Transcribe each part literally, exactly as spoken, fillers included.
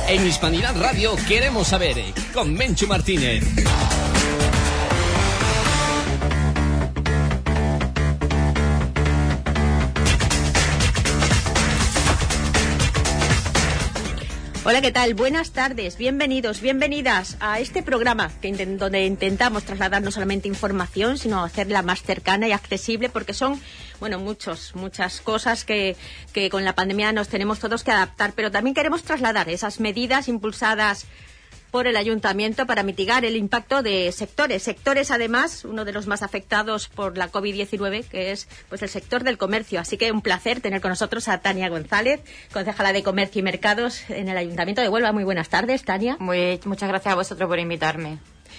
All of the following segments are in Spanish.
En Hispanidad Radio queremos saber, con Menchu Martínez. Hola, ¿qué tal? Buenas tardes, bienvenidos, bienvenidas a este programa que intent- donde intentamos trasladar no solamente información, sino hacerla más cercana y accesible, porque son, bueno, muchos, muchas cosas que, que con la pandemia nos tenemos todos que adaptar, pero también queremos trasladar esas medidas impulsadas por el Ayuntamiento para mitigar el impacto de sectores. Sectores, además, uno de los más afectados por la COVID diecinueve, que es pues el sector del comercio. Así que un placer tener con nosotros a Tania González, concejala de Comercio y Mercados en el Ayuntamiento de Huelva. Muy buenas tardes, Tania. Muy, muchas gracias a vosotros por invitarme.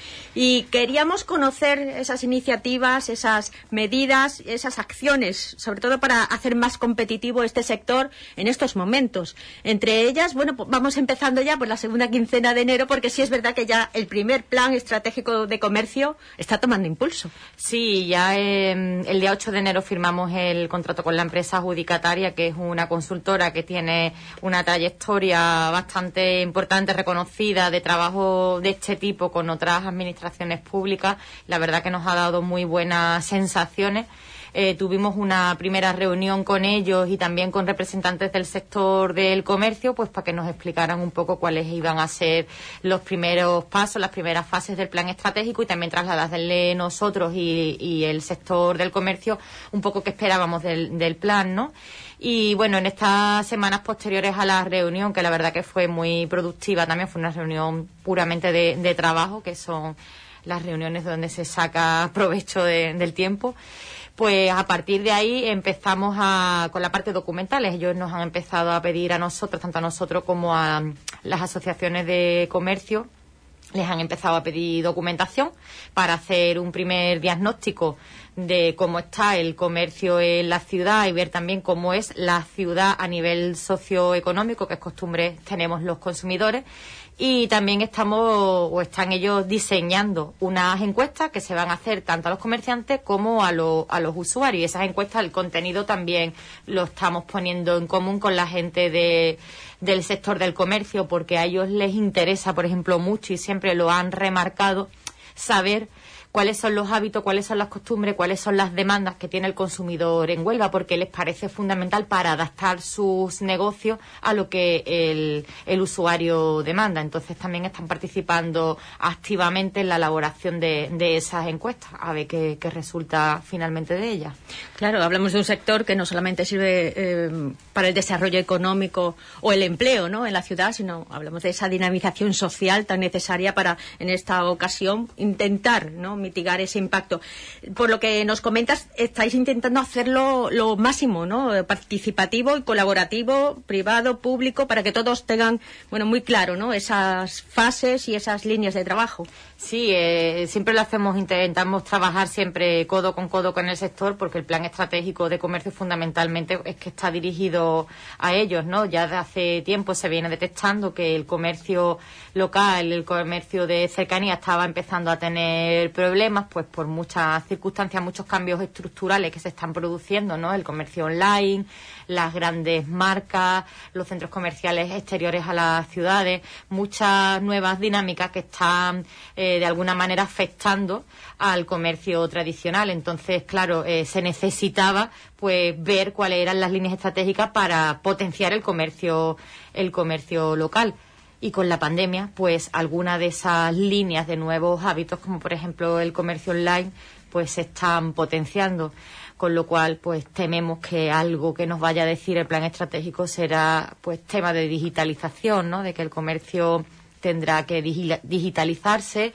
Y queríamos conocer esas iniciativas, esas medidas, esas acciones, sobre todo para hacer más competitivo este sector en estos momentos. Entre ellas, bueno, pues vamos empezando ya por la segunda quincena de enero, porque sí es verdad que ya el primer plan estratégico de comercio está tomando impulso. Sí, ya eh, el día ocho de enero firmamos el contrato con la empresa adjudicataria, que es una consultora que tiene una trayectoria bastante importante, reconocida, de trabajo de este tipo con otras administraciones públicas. La verdad que nos ha dado muy buenas sensaciones. Eh, tuvimos una primera reunión con ellos y también con representantes del sector del comercio, pues para que nos explicaran un poco cuáles iban a ser los primeros pasos, las primeras fases del plan estratégico, y también trasladarle nosotros y, y el sector del comercio un poco qué esperábamos del, del plan, ¿no? Y bueno, en estas semanas posteriores a la reunión, que la verdad que fue muy productiva, también fue una reunión puramente de, de trabajo, que son las reuniones donde se saca provecho de, del tiempo. Pues a partir de ahí empezamos a, con la parte documental. Ellos nos han empezado a pedir a nosotros, tanto a nosotros como a las asociaciones de comercio, les han empezado a pedir documentación para hacer un primer diagnóstico de cómo está el comercio en la ciudad y ver también cómo es la ciudad a nivel socioeconómico, que es costumbre tenemos los consumidores. Y también estamos, o están ellos diseñando unas encuestas que se van a hacer tanto a los comerciantes como a, lo, a los usuarios. Y esas encuestas, el contenido también lo estamos poniendo en común con la gente de, del sector del comercio, porque a ellos les interesa, por ejemplo, mucho, y siempre lo han remarcado, saber cuáles son los hábitos, cuáles son las costumbres, cuáles son las demandas que tiene el consumidor en Huelva, porque les parece fundamental para adaptar sus negocios a lo que el, el usuario demanda. Entonces también están participando activamente en la elaboración de, de esas encuestas, a ver qué, qué resulta finalmente de ellas. Claro, hablamos de un sector que no solamente sirve eh, para el desarrollo económico o el empleo, ¿no?, en la ciudad, sino hablamos de esa dinamización social tan necesaria para, en esta ocasión, intentar, ¿no?, mitigar ese impacto. Por lo que nos comentas, estáis intentando hacerlo lo máximo, ¿no?, participativo y colaborativo, privado, público, para que todos tengan, bueno, muy claro, ¿no?, esas fases y esas líneas de trabajo. Sí, eh, siempre lo hacemos, intentamos trabajar siempre codo con codo con el sector, porque el plan estratégico de comercio fundamentalmente es que está dirigido a ellos, ¿no? Ya de hace tiempo se viene detectando que el comercio local, el comercio de cercanía estaba empezando a tener problemas, pues por muchas circunstancias, muchos cambios estructurales que se están produciendo, ¿no? El comercio online, las grandes marcas, los centros comerciales exteriores a las ciudades, muchas nuevas dinámicas que están eh, de alguna manera afectando al comercio tradicional. Entonces, claro, eh, se necesitaba pues ver cuáles eran las líneas estratégicas para potenciar el comercio, el comercio local. Y con la pandemia, pues algunas de esas líneas de nuevos hábitos, como por ejemplo el comercio online, pues se están potenciando. Con lo cual, pues tememos que algo que nos vaya a decir el plan estratégico será pues tema de digitalización, ¿no? De que el comercio tendrá que digi- digitalizarse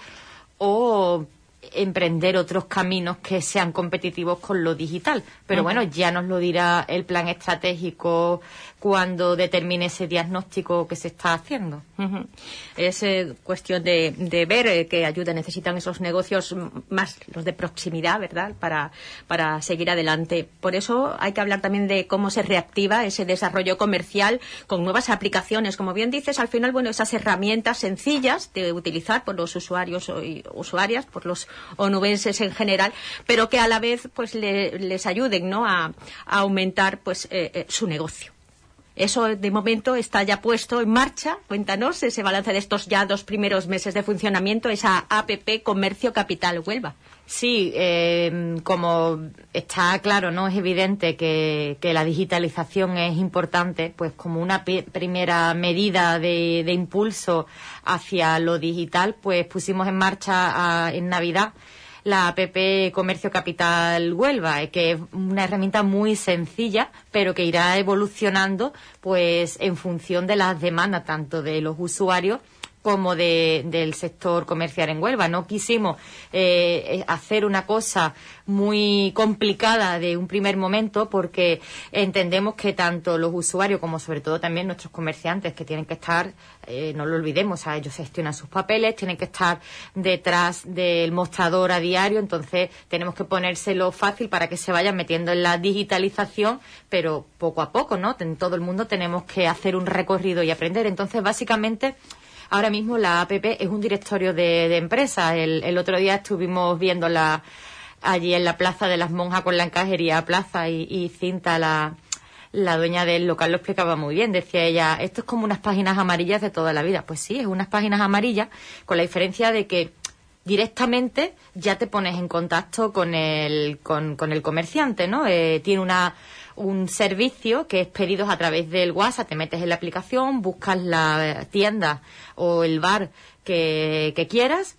o emprender otros caminos que sean competitivos con lo digital. Pero uh-huh. bueno, ya nos lo dirá el plan estratégico cuando determine ese diagnóstico que se está haciendo. Uh-huh. Es eh, cuestión de, de ver eh, qué ayuda necesitan esos negocios, más los de proximidad, ¿verdad?, para, para seguir adelante. Por eso hay que hablar también de cómo se reactiva ese desarrollo comercial con nuevas aplicaciones. Como bien dices, al final, bueno, esas herramientas sencillas de utilizar por los usuarios y usuarias, por los onubenses en general, pero que a la vez pues le, les ayuden, ¿no?, a, a aumentar pues eh, eh, su negocio. eso de momento está ya puesto en marcha. Cuéntanos ese balance de estos ya dos primeros meses de funcionamiento, esa A P P Comercio Capital Huelva. Sí, eh, como está claro, ¿no? Es evidente que, que la digitalización es importante, pues como una p- primera medida de, de impulso hacia lo digital, pues pusimos en marcha a, en Navidad la A P P Comercio Capital Huelva, eh, que es una herramienta muy sencilla, pero que irá evolucionando pues en función de las demandas tanto de los usuarios como de, del sector comercial en Huelva. No quisimos eh, hacer una cosa muy complicada de un primer momento, porque entendemos que tanto los usuarios como sobre todo también nuestros comerciantes, que tienen que estar, eh, no lo olvidemos, o sea, ellos gestionan sus papeles, tienen que estar detrás del mostrador a diario, entonces tenemos que ponérselo fácil para que se vayan metiendo en la digitalización, pero poco a poco, ¿no? En todo el mundo tenemos que hacer un recorrido y aprender. Entonces, básicamente, ahora mismo la A P P es un directorio de, de empresas. El, el otro día estuvimos viéndola allí en la Plaza de las Monjas con la encajería Plaza y, y Cinta, la, la dueña del local, lo explicaba muy bien. Decía ella, esto es como unas páginas amarillas de toda la vida. Pues sí, es unas páginas amarillas, con la diferencia de que directamente ya te pones en contacto con el, con, con el comerciante, ¿no? Eh, tiene una... un servicio que es pedidos a través del WhatsApp, te metes en la aplicación, buscas la tienda o el bar que, que quieras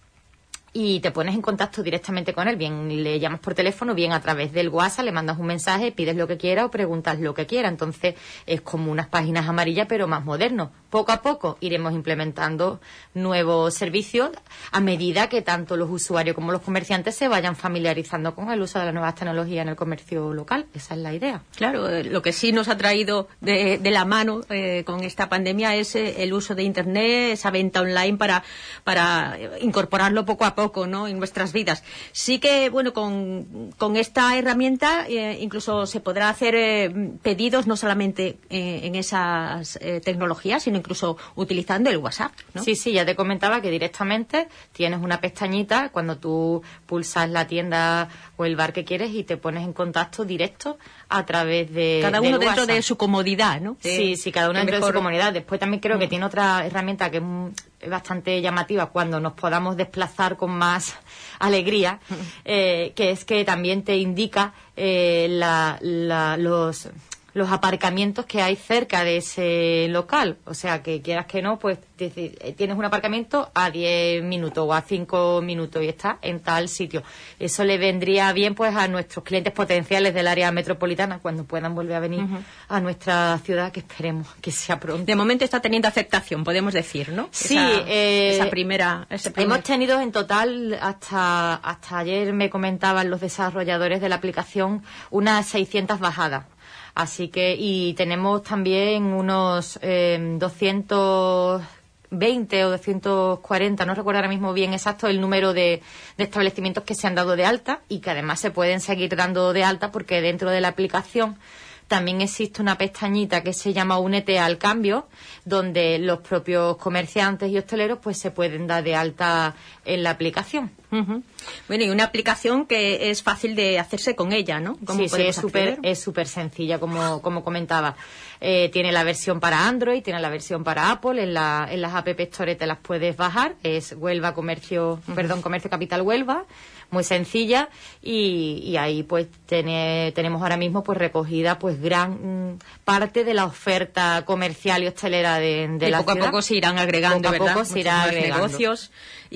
y te pones en contacto directamente con él, bien le llamas por teléfono, bien a través del WhatsApp, le mandas un mensaje, pides lo que quiera o preguntas lo que quiera. Entonces es como unas páginas amarillas pero más moderno. Poco a poco iremos implementando nuevos servicios a medida que tanto los usuarios como los comerciantes se vayan familiarizando con el uso de las nuevas tecnologías en el comercio local. Esa es la idea. Claro, eh, lo que sí nos ha traído de, de la mano eh, con esta pandemia es eh, el uso de Internet, esa venta online para, para incorporarlo poco a poco, ¿no?, en nuestras vidas. Sí que, bueno, con, con esta herramienta eh, incluso se podrá hacer eh, pedidos no solamente eh, en esas eh, tecnologías, sino incluso utilizando el WhatsApp, ¿no? Sí, sí, ya te comentaba que directamente tienes una pestañita cuando tú pulsas la tienda o el bar que quieres y te pones en contacto directo a través de cada uno dentro WhatsApp. De su comodidad, ¿no? Sí, sí, cada uno dentro mejor... de su comunidad. Después también creo mm. que tiene otra herramienta que es, es bastante llamativa cuando nos podamos desplazar con más alegría, mm. eh, que es que también te indica eh, la, la, los... los aparcamientos que hay cerca de ese local. O sea, que quieras que no, pues decir, tienes un aparcamiento a diez minutos o a cinco minutos y está en tal sitio. Eso le vendría bien pues a nuestros clientes potenciales del área metropolitana cuando puedan volver a venir uh-huh. a nuestra ciudad, que esperemos que sea pronto. De momento está teniendo aceptación, podemos decir, ¿no? Sí. Esa, eh, esa primera... Ese primer... Hemos tenido en total, hasta, hasta ayer me comentaban los desarrolladores de la aplicación, unas seiscientas bajadas. Así que, y tenemos también unos eh, doscientos veinte o doscientos cuarenta, no recuerdo ahora mismo bien exacto el número de, de establecimientos que se han dado de alta y que además se pueden seguir dando de alta porque dentro de la aplicación también existe una pestañita que se llama Únete al Cambio, donde los propios comerciantes y hosteleros pues se pueden dar de alta en la aplicación. Uh-huh. Bueno, y una aplicación que es fácil de hacerse con ella, ¿no? Sí, sí, es súper es súper sencilla, como, como comentaba. Eh, tiene la versión para Android, tiene la versión para Apple, en, la, en las App Store te las puedes bajar, es Huelva Comercio, uh-huh. perdón, Comercio Capital Huelva, muy sencilla, y, y ahí pues tiene, tenemos ahora mismo pues recogida pues gran mm, parte de la oferta comercial y hostelera de, de y la poco ciudad. a poco se irán agregando, poco a ¿verdad? poco se irá agregando. Negocios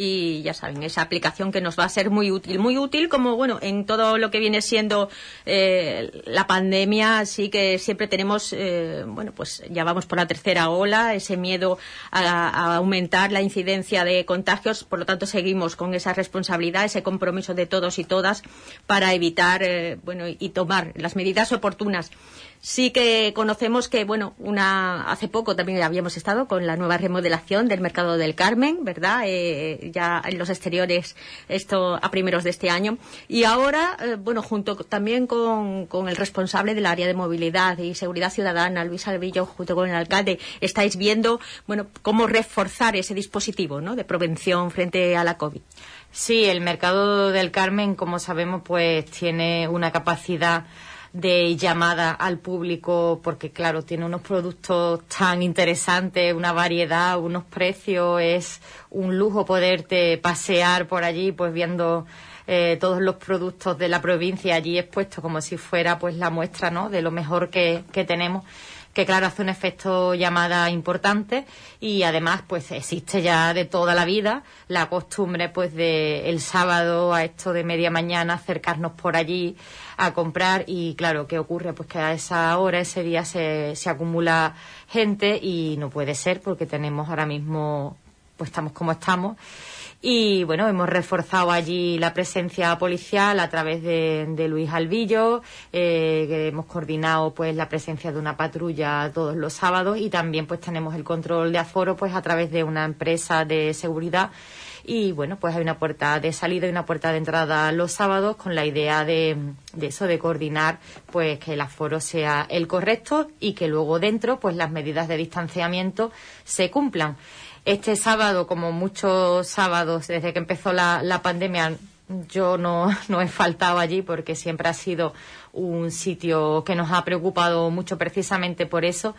y ya saben, esa aplicación que nos va a ser muy útil, muy útil como, bueno, en todo lo que viene siendo eh, la pandemia, sí que siempre tenemos, eh, bueno, pues ya vamos por la tercera ola, ese miedo a, a aumentar la incidencia de contagios, por lo tanto seguimos con esa responsabilidad, ese compromiso de todos y todas para evitar, eh, bueno, y tomar las medidas oportunas. Sí que conocemos que, bueno, una hace poco también habíamos estado con la nueva remodelación del Mercado del Carmen, ¿verdad? Eh, ya en los exteriores, esto a primeros de este año. Y ahora, eh, bueno, junto también con, con el responsable del área de movilidad y seguridad ciudadana, Luis Alvillo, junto con el alcalde, estáis viendo, bueno, cómo reforzar ese dispositivo, ¿no?, de prevención frente a la COVID. Sí, el Mercado del Carmen, como sabemos, pues tiene una capacidad de llamada al público, porque claro, tiene unos productos tan interesantes, una variedad, unos precios, es un lujo poderte pasear por allí pues viendo eh, todos los productos de la provincia allí expuestos como si fuera pues la muestra, ¿no?, de lo mejor que, que tenemos, que claro, hace un efecto llamada importante. Y además pues existe ya de toda la vida la costumbre pues de el sábado a esto de media mañana acercarnos por allí a comprar. Y claro, ¿qué ocurre? Pues que a esa hora, ese día se, se acumula gente y no puede ser, porque tenemos ahora mismo, pues estamos como estamos. Y bueno, hemos reforzado allí la presencia policial a través de, de Luis Alvillo, eh, que hemos coordinado pues la presencia de una patrulla todos los sábados, y también pues tenemos el control de aforo pues a través de una empresa de seguridad. Y bueno, pues hay una puerta de salida y una puerta de entrada los sábados, con la idea de, de eso, de coordinar pues que el aforo sea el correcto y que luego dentro pues las medidas de distanciamiento se cumplan. Este sábado, como muchos sábados desde que empezó la, la pandemia, yo no, no he faltado allí, porque siempre ha sido un sitio que nos ha preocupado mucho precisamente por eso.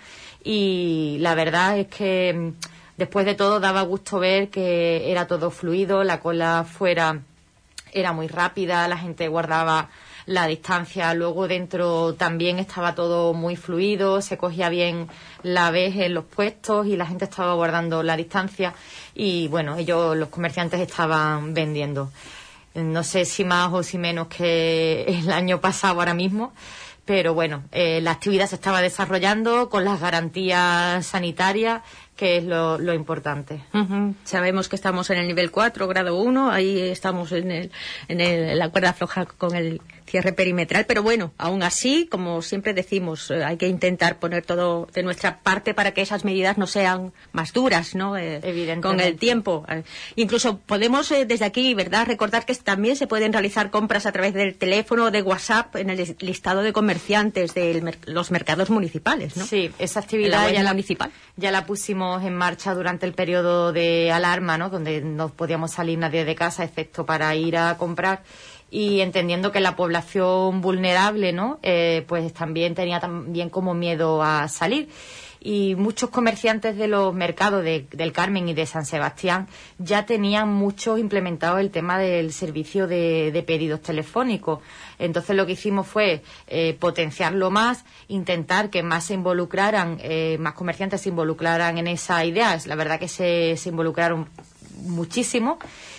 Y la verdad es que después de todo daba gusto ver que era todo fluido, la cola fuera era muy rápida, la gente guardaba la distancia, luego dentro también estaba todo muy fluido, se cogía bien la vez en los puestos y la gente estaba guardando la distancia. Y bueno, ellos, los comerciantes, estaban vendiendo, no sé si más o si menos que el año pasado ahora mismo, pero bueno, eh, la actividad se estaba desarrollando con las garantías sanitarias, que es lo, lo importante. Uh-huh. Sabemos que estamos en el nivel cuatro, grado uno, ahí estamos en, el, en, el, en la cuerda floja con el cierre perimetral, pero bueno, aún así, como siempre decimos, eh, hay que intentar poner todo de nuestra parte para que esas medidas no sean más duras, ¿no? Eh, Evidentemente. Con el tiempo. Eh, incluso podemos eh, desde aquí, ¿verdad?, recordar que también se pueden realizar compras a través del teléfono o de WhatsApp en el listado de comerciantes de mer- los mercados municipales, ¿no? Sí, esa actividad ya la, municipal. ya la pusimos en marcha durante el periodo de alarma, ¿no?, donde no podíamos salir nadie de casa excepto para ir a comprar. Y entendiendo que la población vulnerable, ¿no?, eh, pues también tenía también como miedo a salir. Y muchos comerciantes de los mercados de, del Carmen y de San Sebastián ya tenían muchos implementado el tema del servicio de, de pedidos telefónicos. Entonces lo que hicimos fue eh, potenciarlo más, intentar que más se involucraran, eh, más comerciantes se involucraran en esa idea. La verdad que se, se involucraron muchísimo.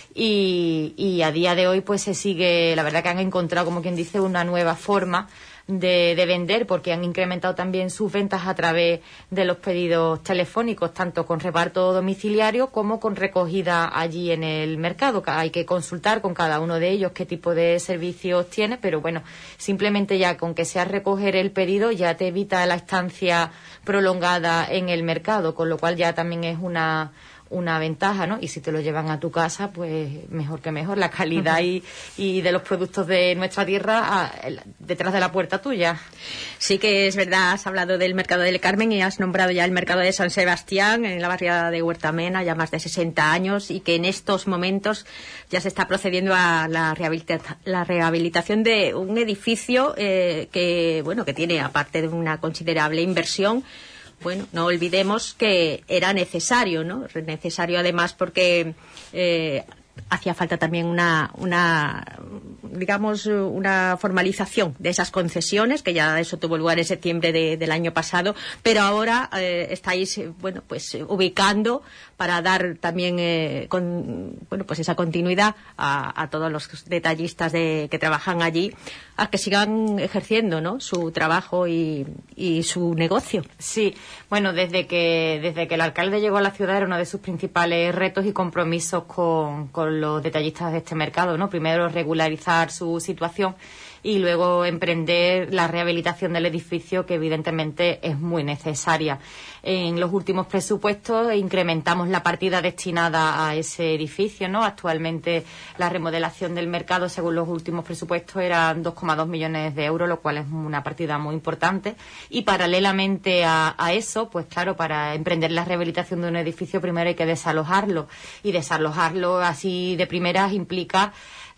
Y, y a día de hoy pues se sigue, la verdad que han encontrado, como quien dice, una nueva forma de, de vender, porque han incrementado también sus ventas a través de los pedidos telefónicos, tanto con reparto domiciliario como con recogida allí en el mercado. Hay que consultar con cada uno de ellos qué tipo de servicios tiene, pero bueno, simplemente ya con que sea recoger el pedido ya te evita la estancia prolongada en el mercado, con lo cual ya también es una una ventaja, ¿no? Y si te lo llevan a tu casa, pues mejor que mejor, la calidad y, y de los productos de nuestra tierra a, detrás de la puerta tuya. Sí que es verdad, has hablado del mercado del Carmen y has nombrado ya el mercado de San Sebastián, en la barriada de Huertamena, ya más de sesenta años, y que en estos momentos ya se está procediendo a la, rehabilita- la rehabilitación de un edificio eh, que, bueno, que tiene, aparte de una considerable inversión, bueno, no olvidemos que era necesario, ¿no? Necesario además porque eh, hacía falta también una, una, digamos, una formalización de esas concesiones, que ya eso tuvo lugar en septiembre de, del año pasado, pero ahora eh, estáis, bueno, pues ubicando para dar también, eh, con, bueno, pues esa continuidad a, a todos los detallistas de, que trabajan allí, a que sigan ejerciendo, ¿no?, su trabajo y, y su negocio. Sí, bueno, desde que desde que el alcalde llegó a la ciudad era uno de sus principales retos y compromisos con, con los detallistas de este mercado, ¿no? Primero regularizar su situación y luego emprender la rehabilitación del edificio, que evidentemente es muy necesaria. En los últimos presupuestos incrementamos la partida destinada a ese edificio, ¿no? Actualmente la remodelación del mercado, según los últimos presupuestos, eran dos coma dos millones de euros, lo cual es una partida muy importante. Y paralelamente a, a eso, pues claro, para emprender la rehabilitación de un edificio primero hay que desalojarlo. Y desalojarlo así de primeras implica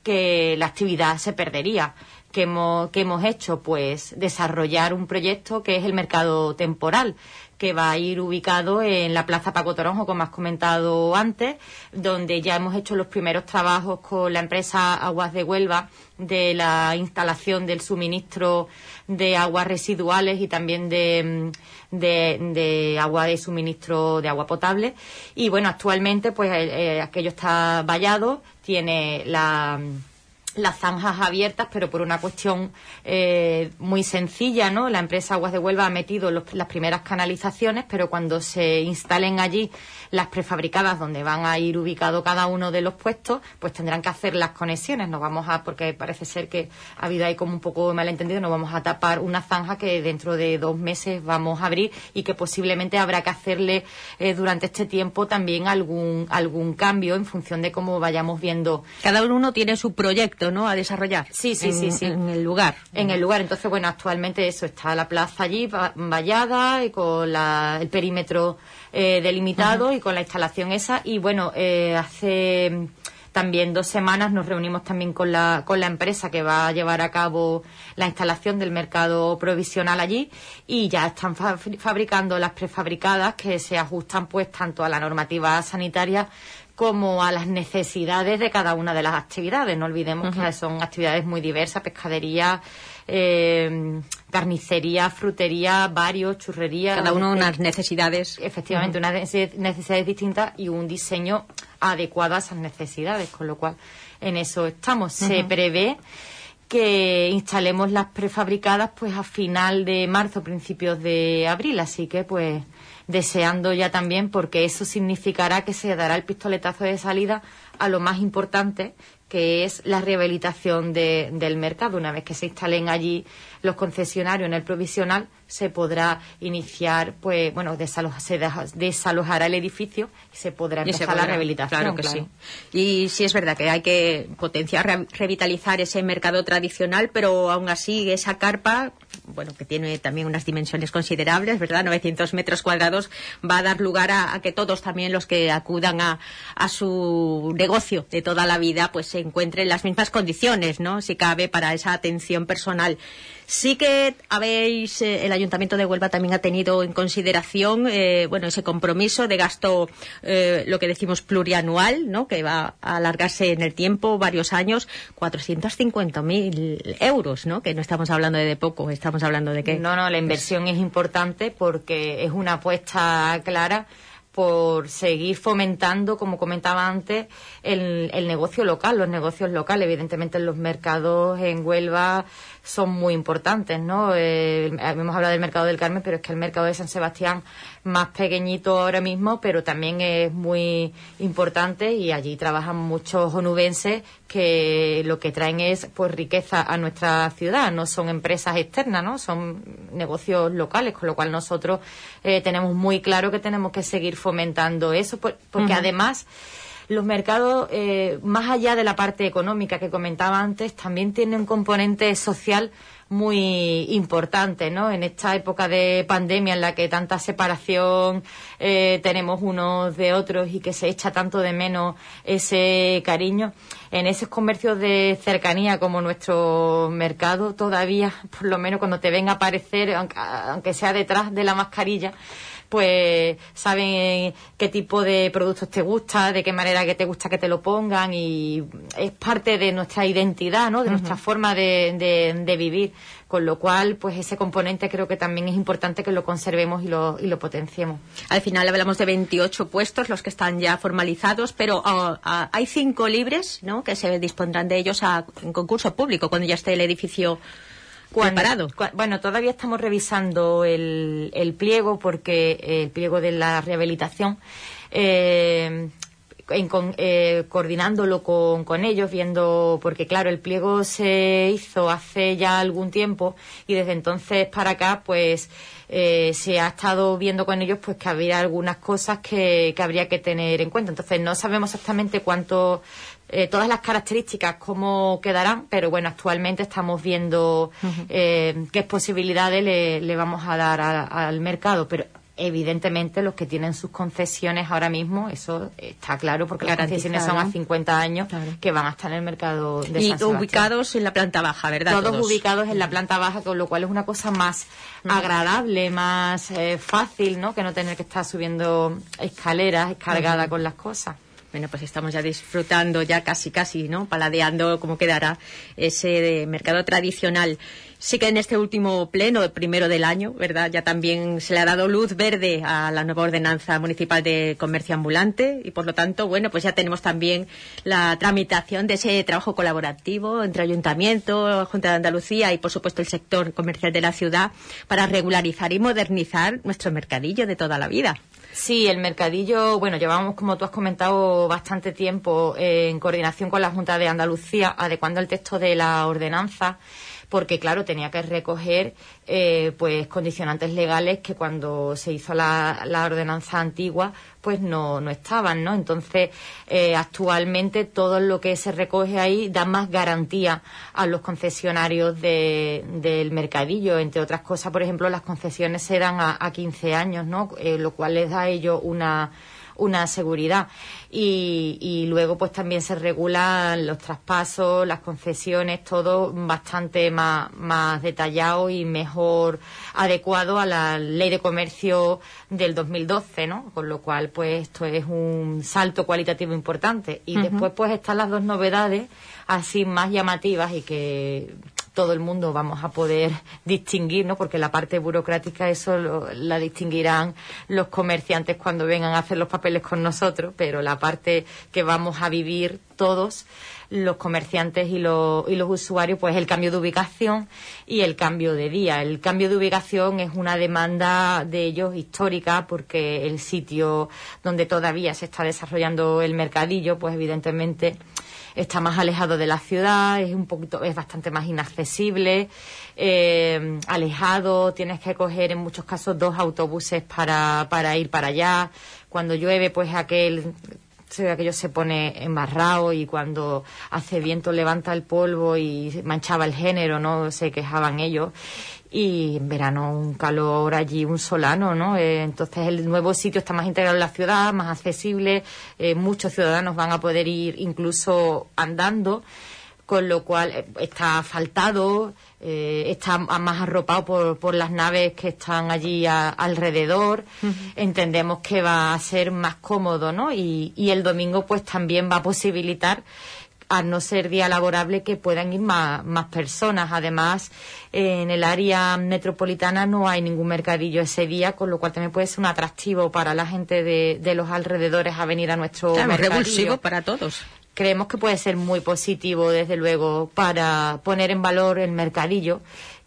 que la actividad se perdería. ¿Qué hemos, qué hemos hecho? Pues desarrollar un proyecto que es el mercado temporal, que va a ir ubicado en la Plaza Paco Toronjo, como has comentado antes, donde ya hemos hecho los primeros trabajos con la empresa Aguas de Huelva de la instalación del suministro de aguas residuales y también de, de, de agua de suministro de agua potable. Y bueno, actualmente pues eh, aquello está vallado, tiene la... las zanjas abiertas, pero por una cuestión eh, muy sencilla, ¿no? La empresa Aguas de Huelva ha metido los, las primeras canalizaciones, pero cuando se instalen allí las prefabricadas donde van a ir ubicado cada uno de los puestos, pues tendrán que hacer las conexiones. No vamos a, porque parece ser que ha habido ahí como un poco malentendido, no vamos a tapar una zanja que dentro de dos meses vamos a abrir y que posiblemente habrá que hacerle eh, durante este tiempo también algún algún cambio en función de cómo vayamos viendo. Cada uno tiene su proyecto, ¿no?, a desarrollar. Sí, sí, en, sí, sí. En el lugar. En el lugar. Entonces, bueno, actualmente eso, está la plaza allí vallada y con la, el perímetro eh, delimitado. Uh-huh. Y con la instalación esa. Y bueno, eh, hace también dos semanas nos reunimos también con la, con la empresa que va a llevar a cabo la instalación del mercado provisional allí, y ya están fa- fabricando las prefabricadas que se ajustan pues tanto a la normativa sanitaria como a las necesidades de cada una de las actividades. No olvidemos uh-huh. que son actividades muy diversas: pescadería, eh, carnicería, frutería, varios, churrería. Cada uno unas necesidades. Efectivamente, uh-huh. unas necesidades distintas y un diseño adecuado a esas necesidades, con lo cual en eso estamos. Uh-huh. Se prevé que instalemos las prefabricadas pues a final de marzo, principios de abril, así que pues deseando ya también, porque eso significará que se dará el pistoletazo de salida a lo más importante, que es la rehabilitación de, del mercado. Una vez que se instalen allí los concesionarios en el provisional, se podrá iniciar, pues, bueno, desaloja, se deja, desalojará el edificio y se podrá empezar se podrá, la rehabilitación. Claro que claro. sí. Y sí es verdad que hay que potenciar, re- revitalizar ese mercado tradicional, pero aún así esa carpa, bueno, que tiene también unas dimensiones considerables, ¿verdad? novecientos metros cuadrados, va a dar lugar a, a que todos también los que acudan a, a su negocio de toda la vida, pues se encuentren las mismas condiciones, ¿no?, si cabe, para esa atención personal. Sí que habéis, eh, el Ayuntamiento de Huelva también ha tenido en consideración, eh, bueno, ese compromiso de gasto, eh, lo que decimos plurianual, ¿no?, que va a alargarse en el tiempo, varios años, cuatrocientos cincuenta mil euros, ¿no?, que no estamos hablando de poco, estamos hablando de que... No, no, la inversión pues... es importante porque es una apuesta clara por seguir fomentando, como comentaba antes, el, el negocio local, los negocios locales. Evidentemente los mercados en Huelva son muy importantes, ¿no? Eh, hemos hablado del mercado del Carmen, pero es que el mercado de San Sebastián, más pequeñito ahora mismo, pero también es muy importante, y allí trabajan muchos onubenses que lo que traen es pues riqueza a nuestra ciudad. No son empresas externas, ¿no?, son negocios locales, con lo cual nosotros eh, tenemos muy claro que tenemos que seguir fomentando eso, por, porque uh-huh. además los mercados, eh, más allá de la parte económica que comentaba antes, también tienen un componente social muy importante, ¿no? En esta época de pandemia en la que tanta separación eh, tenemos unos de otros y que se echa tanto de menos ese cariño, en esos comercios de cercanía como nuestro mercado, todavía, por lo menos cuando te ven aparecer, aunque, aunque sea detrás de la mascarilla, pues saben qué tipo de productos te gusta, de qué manera que te gusta que te lo pongan, y es parte de nuestra identidad, ¿no?, de uh-huh. nuestra forma de, de, de vivir, con lo cual pues ese componente creo que también es importante que lo conservemos y lo, y lo potenciemos. Al final hablamos de veintiocho puestos, los que están ya formalizados, pero uh, uh, hay cinco libres, ¿no?, que se dispondrán de ellos a, en concurso público cuando ya esté el edificio Cuando, cu- bueno, todavía estamos revisando el, el pliego, porque eh, el pliego de la rehabilitación, eh, en, con, eh, coordinándolo con, con ellos, viendo, porque claro, el pliego se hizo hace ya algún tiempo y desde entonces para acá, pues eh, se ha estado viendo con ellos pues que había algunas cosas que, que habría que tener en cuenta. Entonces no sabemos exactamente cuánto... Eh, todas las características cómo quedarán, pero bueno, actualmente estamos viendo uh-huh. eh, qué posibilidades le, le vamos a dar a, al mercado, pero evidentemente los que tienen sus concesiones ahora mismo, eso está claro, porque las concesiones son a cincuenta años, claro, que van a estar en el mercado de y San Sebastián. Ubicados en la planta baja, ¿verdad? Todos, Todos ubicados en la planta baja, con lo cual es una cosa más mm. agradable, más eh, fácil, ¿no? Que no tener que estar subiendo escaleras cargada mm. con las cosas. Bueno, pues estamos ya disfrutando, ya casi, casi, ¿no? Paladeando cómo quedará ese mercado tradicional. Sí que en este último pleno, el primero del año, ¿verdad? Ya también se le ha dado luz verde a la nueva ordenanza municipal de comercio ambulante y, por lo tanto, bueno, pues ya tenemos también la tramitación de ese trabajo colaborativo entre Ayuntamiento, Junta de Andalucía y, por supuesto, el sector comercial de la ciudad para regularizar y modernizar nuestro mercadillo de toda la vida. Sí, el mercadillo, bueno, llevamos, como tú has comentado, bastante tiempo eh, en coordinación con la Junta de Andalucía, adecuando el texto de la ordenanza, porque, claro, tenía que recoger eh, pues condicionantes legales que cuando se hizo la, la ordenanza antigua pues no, no estaban, ¿no? Entonces, eh, actualmente todo lo que se recoge ahí da más garantía a los concesionarios de, del mercadillo. Entre otras cosas, por ejemplo, las concesiones se dan a, a quince años, ¿no? Eh, lo cual les da a ellos una... una seguridad y, y luego pues también se regulan los traspasos, las concesiones, todo bastante más, más detallado y mejor adecuado a la Ley de Comercio del dos mil doce, ¿no? Con lo cual pues esto es un salto cualitativo importante y uh-huh. después pues están las dos novedades así más llamativas y que todo el mundo vamos a poder distinguir, ¿no? Porque la parte burocrática eso lo, la distinguirán los comerciantes cuando vengan a hacer los papeles con nosotros, pero la parte que vamos a vivir todos los comerciantes y los, y los usuarios, pues el cambio de ubicación y el cambio de día. El cambio de ubicación es una demanda de ellos histórica porque el sitio donde todavía se está desarrollando el mercadillo, pues evidentemente está más alejado de la ciudad, es un poquito, es bastante más inaccesible, eh, alejado, tienes que coger en muchos casos dos autobuses para, para ir para allá. Cuando llueve, pues aquel, aquello se pone embarrado y cuando hace viento levanta el polvo y manchaba el género, ¿no? Se quejaban ellos. Y en verano un calor allí, un solano, ¿no? Eh, entonces el nuevo sitio está más integrado en la ciudad, más accesible, eh, muchos ciudadanos van a poder ir incluso andando, con lo cual eh, está asfaltado, eh, está más arropado por, por las naves que están allí a, alrededor. Uh-huh. Entendemos que va a ser más cómodo, ¿no? Y, y el domingo pues también va a posibilitar, a no ser día laborable, que puedan ir más, más personas. Además, eh, en el área metropolitana no hay ningún mercadillo ese día, con lo cual también puede ser un atractivo para la gente de, de los alrededores a venir a nuestro claro, mercadillo. Revulsivo para todos. Creemos que puede ser muy positivo, desde luego, para poner en valor el mercadillo,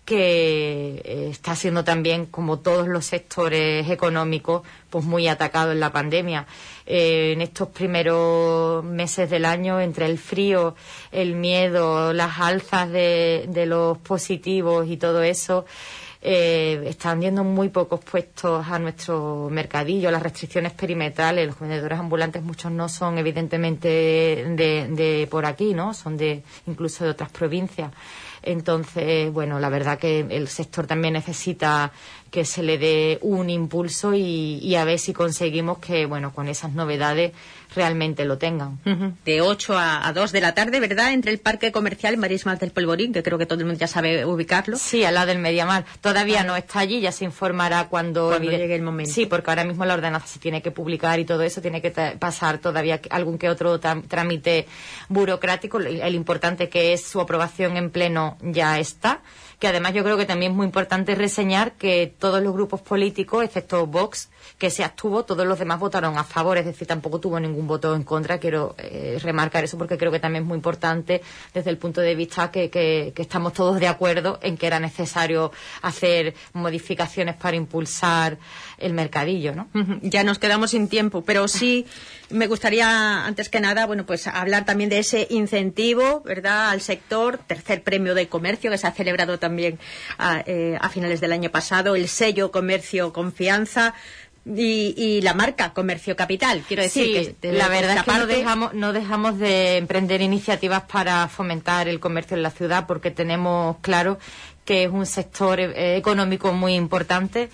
que eh, está siendo también, como todos los sectores económicos, pues muy atacado en la pandemia. Eh, en estos primeros meses del año, entre el frío, el miedo, las alzas de, de los positivos y todo eso, eh, están yendo muy pocos puestos a nuestro mercadillo. Las restricciones perimetrales, los vendedores ambulantes, muchos no son evidentemente de, de por aquí, ¿no? Son de incluso de otras provincias. Entonces, bueno, la verdad que el sector también necesita que se le dé un impulso y, y a ver si conseguimos que, bueno, con esas novedades realmente lo tengan. Uh-huh. De ocho a dos de la tarde, ¿verdad? Entre el Parque Comercial Marismas del Polvorín, que creo que todo el mundo ya sabe ubicarlo. Sí, al lado del Mediamar. Todavía ah. no está allí, ya se informará cuando, cuando llegue el momento. Sí, porque ahora mismo la ordenanza se tiene que publicar y todo eso, tiene que t- pasar todavía algún que otro tam- trámite burocrático. El, el importante que es su aprobación en pleno ya está. Que además yo creo que también es muy importante reseñar que todos los grupos políticos, excepto Vox, que se abstuvo, todos los demás votaron a favor, es decir, tampoco tuvo ningún voto en contra. Quiero eh, remarcar eso porque creo que también es muy importante desde el punto de vista que, que, que estamos todos de acuerdo en que era necesario hacer modificaciones para impulsar el mercadillo, ¿no? Ya nos quedamos sin tiempo, pero sí me gustaría, antes que nada, bueno, pues hablar también de ese incentivo, ¿verdad?, al sector, tercer premio de comercio que se ha celebrado también a, eh, a finales del año pasado, el sello Comercio Confianza. Y, y la marca Comercio Capital, quiero decir sí, que la verdad es que parte... no dejamos no dejamos de emprender iniciativas para fomentar el comercio en la ciudad, porque tenemos claro que es un sector eh, económico muy importante,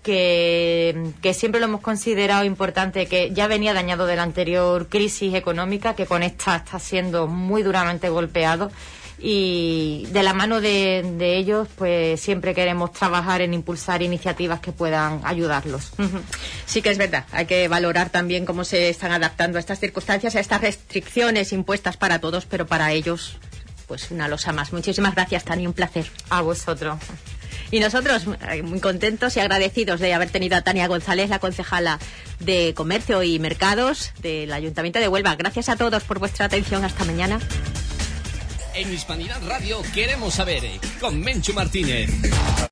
que, que siempre lo hemos considerado importante, que ya venía dañado de la anterior crisis económica, que con esta está siendo muy duramente golpeado. Y de la mano de, de ellos, pues siempre queremos trabajar en impulsar iniciativas que puedan ayudarlos. Uh-huh. Sí que es verdad, hay que valorar también cómo se están adaptando a estas circunstancias, a estas restricciones impuestas para todos, pero para ellos, pues una losa más. Muchísimas gracias, Tani, un placer. A vosotros. Y nosotros muy contentos y agradecidos de haber tenido a Tania González, la concejala de Comercio y Mercados del Ayuntamiento de Huelva. Gracias a todos por vuestra atención. Hasta mañana. En Hispanidad Radio queremos saber, con Menchu Martínez.